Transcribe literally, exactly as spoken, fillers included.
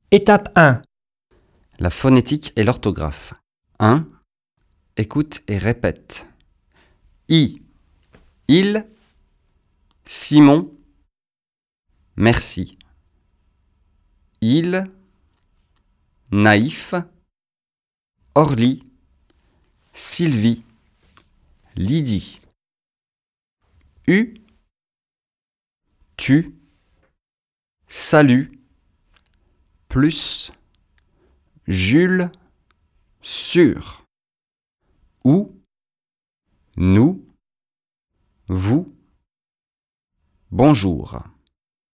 Étape un. La phonétique et l'orthographe. un. Écoute et répète. I. Il. Simon. Merci. Il. Naïf. Orly. Sylvie. Lydie. U. Tu. Salut. Plus. Jules. Sur. Ou. Nous. Vous. Bonjour.